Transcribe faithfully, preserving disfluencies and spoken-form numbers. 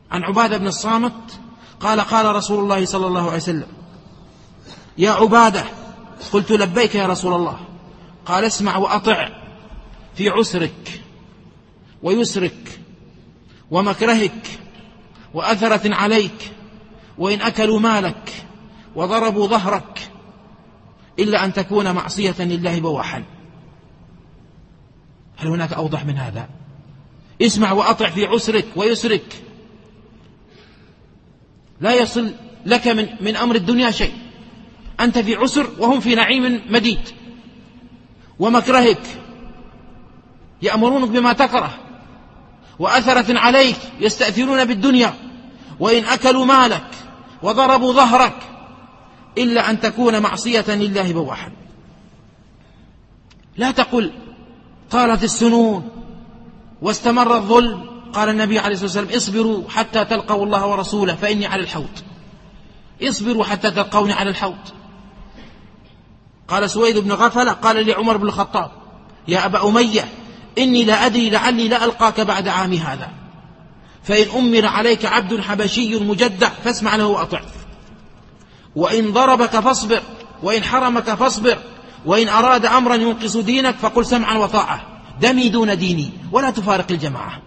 عن عبادة بن الصامت قال قال رسول الله صلى الله عليه وسلم: يا عبادة. قلت: لبيك يا رسول الله. قال: اسمع وأطع في عسرك ويسرك ومكرهك وأثرة عليك، وإن أكلوا مالك وضربوا ظهرك، إلا أن تكون معصية لله بواحا. هل هناك أوضح من هذا؟ اسمع وأطع في عسرك ويسرك، لا يصل لك من, من أمر الدنيا شيء، أنت في عسر وهم في نعيم مديد. ومكرهك، يأمرونك بما تكره، وأثرة عليك، يستأثرون بالدنيا، وإن أكلوا مالك وضربوا ظهرك، إلا أن تكون معصية لله بواحا. لا تقل طالت السنون واستمر الظلم. قال النبي عليه الصلاة والسلام: اصبروا حتى تلقوا الله ورسوله فإني على الحوض. اصبروا حتى تلقوني على الحوض. قال سويد بن غفلة قال لعمر بن الخطاب: يا أبا أمية، إني لا أدري لعلي لا ألقاك بعد عامي هذا، فإن أمر عليك عبد حبشي مجدع فاسمع له وأطع، وإن ضربك فاصبر، وإن حرمك فاصبر، وإن أراد أمرا ينقص دينك فقل سمعا وطاعة، دمي دون ديني ولا تفارق الجماعة.